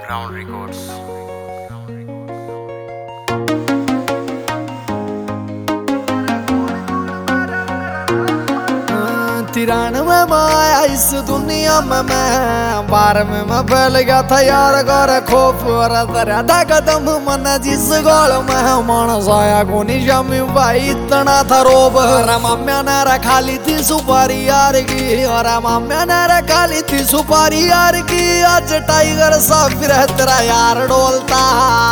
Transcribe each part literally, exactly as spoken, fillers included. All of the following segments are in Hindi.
Ground Records. तिरानवे में आया इस दुनिया में मैं बारह में मैं फैल गया था यार गौर खोफ और तेरा कदम मन जिस गोल में मानस आया को निशामी भाई इतना था रोब। और माम्या ने रखा ली थी सुपारी यार की और माम्या ने रखा ली थी सुपारी यार की। आज टाइगर सा फिर तेरा यार डोलता।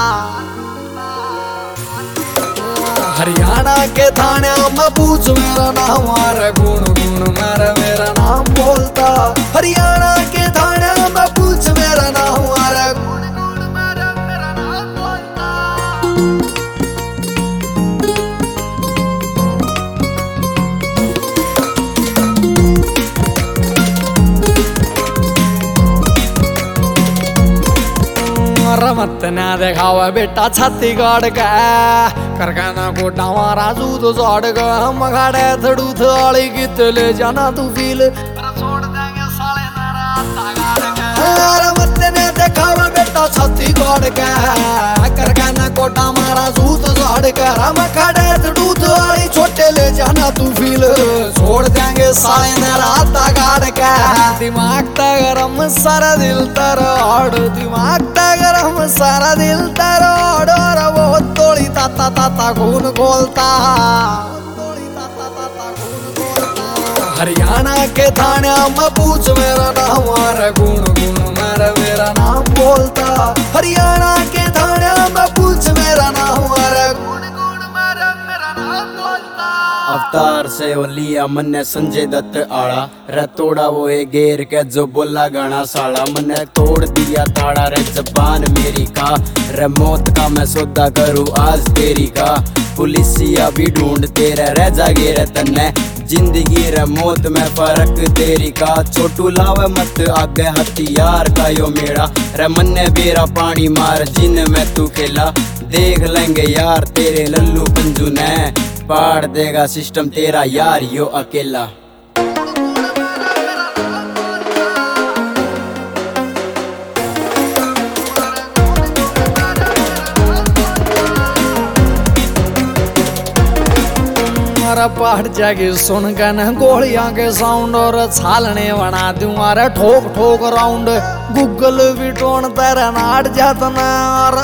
हरियाणा के थाने में पूछ मेरा नाम और गुण गुण मेरा मेरा नाम बोलता। हरियाणा के थाने में पूछ मेरा नाम और गुण गुण मेरा मेरा नाम बोलता। रमत ना देखावा बेटा छत्तीसगढ़ का करखाना को डावारा जूत जोड़ ग हम गाड़े थड़ू थाली गीत ले जाना तू फील छोड़ देंगे साले रमत ने देखावा बेटा छत्तीसगढ़ का करखाना को डावारा जूत जोड़ ग हम गाड़े थड़ू थाली छोटे ले जाना तू फील छोड़ देंगे साले नारा गाड़ का। दिमाग गरम सारा दिल तरोड़ दिमाग गरम सारा दिल तरोड़ और वो तोड़ी ताता ताता खून खोलता। हरियाणा के थाने में पूछ मेरा नाम और गुण गुण मेरा मेरा नाम बोलता। हरियाणा के थाने में पूछ मेरा नाम और गुण गुण मेरा मेरा नाम बोलता। अवतार से वो लिया मन्ने संजय दत्त आड़ा रे तोड़ा वो है गेर के जो बोला गाना साला मन्ने तोड़ दिया ताड़ा रे जबान मेरी का रे मौत का मैं सौदा करूँ आज तेरी का। पुलिसिया भी ढूंढते रह रह जागे रे तन्ने जिंदगी रे मौत में फर्क तेरी का। छोटू लावे मत आगे हथियार का यो मेरा रे मन्ने बेरा पानी मार जिन में तू खेला। देख लेंगे यार तेरे लल्लू पंजू ने पाड़ देगा सिस्टम तेरा यार यो अकेला। पहाड़ जाके सुन के न गोलियां के साउंड और छालने बना दूं अरे ठोक ठोक राउंड। गूगल भी टोन तेरा नाट जाता ना और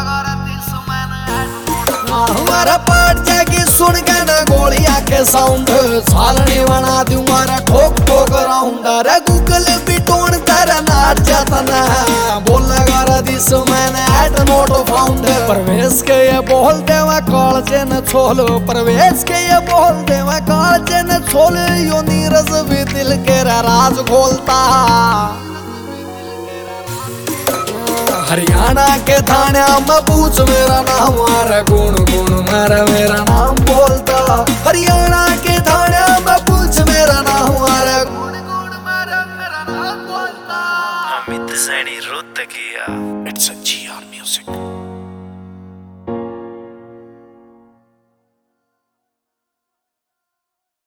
हमारा पहाड़ जाके सुन के न गोलियां के साउंड छालने बना दूं अरे ठोक ठोक राउंड। अरे गूगल भी टोन तेरा नाट जाता ना बोलेगा रे दिस मैंने एट नोट फाउंड। प्रवेश के ये बोल दे मैं कॉलेज न छोलो प्रवेश के ये बोल दे मैं कॉलेज न छोलो यो नीरज भी दिल के राज खोलता। हरियाणा के थाने में पूछ मेरा नाम और गुण गुण मेरा मेरा नाम बोलता। हरियाणा के थाने में पूछ मेरा नाम और गुण गुण मेरा मेरा नाम बोलता। Amit Saini Rohatkiya. It's a G R music.